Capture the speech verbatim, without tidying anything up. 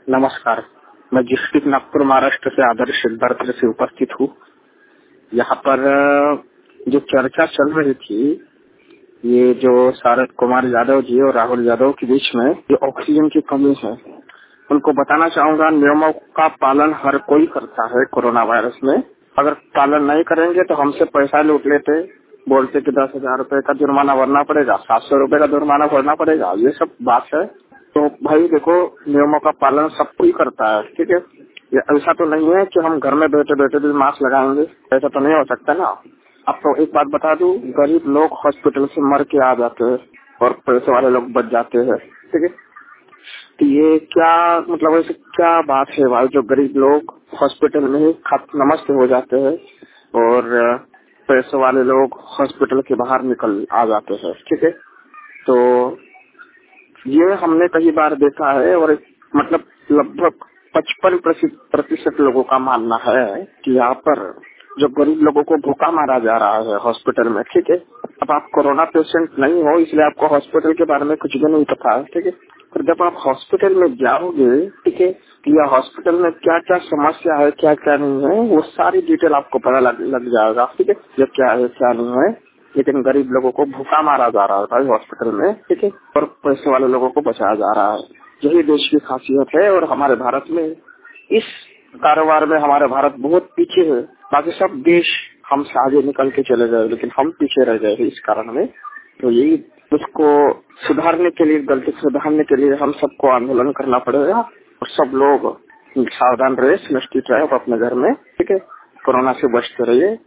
नमस्कार। मैं डिस्ट्रिक्ट नागपुर महाराष्ट्र से आदर्श सिद्धार्थ से उपस्थित हूँ। यहाँ पर जो चर्चा चल रही थी, ये जो शरद कुमार यादव जी और राहुल यादव के बीच में जो ऑक्सीजन की कमी है, उनको बताना चाहूंगा नियमों का पालन हर कोई करता है। कोरोना वायरस में अगर पालन नहीं करेंगे तो हमसे पैसा लूट लेते, बोलते कि दस हजार रूपये का जुर्माना भरना पड़ेगा, सात सौ रूपये का जुर्माना भरना पड़ेगा, ये सब बात है। तो भाई देखो, नियमों का पालन सब कोई करता है, ठीक है। ये ऐसा तो नहीं है कि हम घर में बैठे बैठे भी मास्क लगाएंगे, ऐसा तो नहीं हो सकता ना। आपको एक बात बता दूं, गरीब लोग हॉस्पिटल से मर के आ जाते हैं और पैसे वाले लोग बच जाते हैं, ठीक है। तो ये क्या मतलब, ऐसे क्या बात है भाई, जो गरीब लोग हॉस्पिटल में ही नमस्त हो जाते हैं और पैसे वाले लोग हॉस्पिटल के बाहर निकल आ जाते हैं, ठीक है। तो ये हमने कई बार देखा है और मतलब लगभग पचपन प्रतिशत लोगों का मानना है कि यहाँ पर जो गरीब लोगों को भूखा मारा जा रहा है हॉस्पिटल में, ठीक है। अब आप कोरोना पेशेंट नहीं हो, इसलिए आपको हॉस्पिटल के बारे में कुछ भी नहीं पता है, ठीक है। पर जब आप हॉस्पिटल में जाओगे, ठीक है, या हॉस्पिटल में क्या क्या समस्या है, क्या क्या नहीं है, वो सारी डिटेल आपको पता लग, लग जाएगा, ठीक है। ये क्या है क्या नहीं है। लेकिन गरीब लोगों को भूखा मारा जा रहा है हॉस्पिटल में, ठीक है, और पैसे वाले लोगों को बचाया जा रहा है। यही देश की खासियत है। और हमारे भारत में इस कारोबार में हमारे भारत बहुत पीछे है। बाकी सब देश हमसे आगे निकल के चले गए, लेकिन हम पीछे रह गए इस कारण में। तो यही उसको सुधारने के लिए, गलती सुधारने के लिए हम सबको आंदोलन करना पड़ेगा और सब लोग सावधान रहे, सुनिश्चित रहे अपने घर में, ठीक है। कोरोना से बचते रहिए।